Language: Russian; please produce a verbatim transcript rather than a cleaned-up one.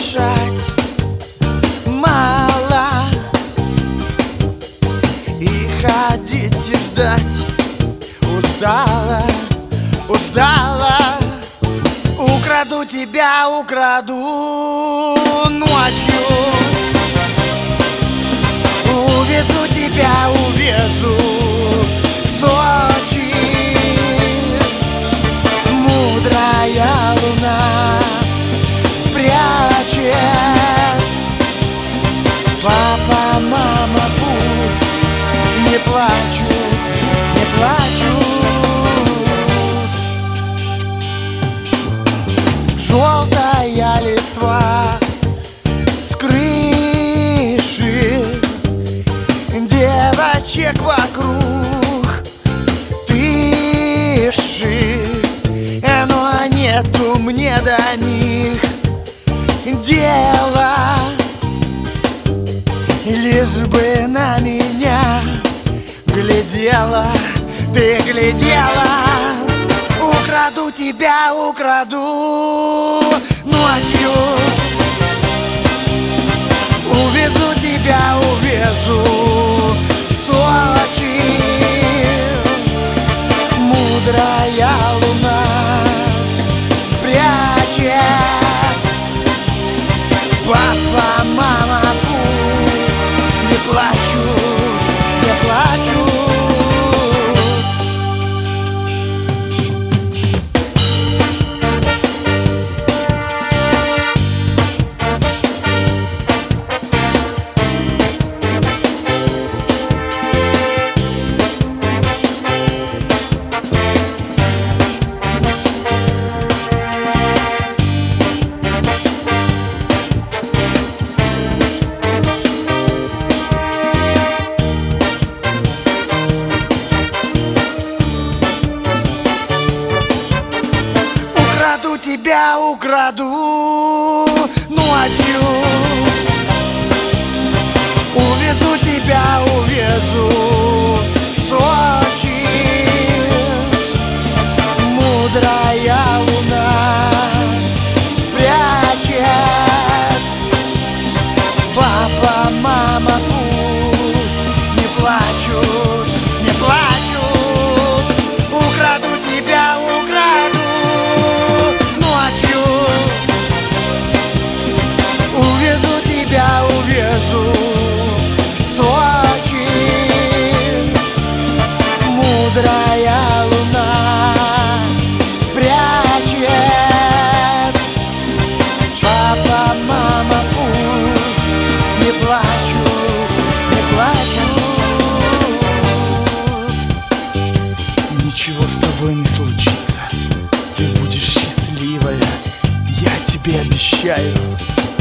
дышать мало, и ходить и ждать устала, устала. Украду тебя, украду ночью, увезу тебя, увезу в Сочи. Мудрая луна спрячет. Папа, мама пусть не плачут, не плачут. Желтая листва с крыши, девочек вокруг тыши, но нету мне до них дела. Лишь бы на меня глядела, ты глядела. Украду тебя, украду ночью, увезу тебя, увезу в Сочи. Мудрая луна спрячет. Папа, мама пусть не плачут, не плачут. Украду тебя, украду ночью, увезу тебя, увезу в Сочи. Мудрая луна спрячет. Папа, мама пусть не плачут, не плачут. Украду тебя, украду ночью, увезу тебя, увезу в Сочи. Мудрая луна спрячет. Папа, мама пусть не плачут, не плачут. Ничего с тобой не случится, ты будешь счастливая, я тебе обещаю.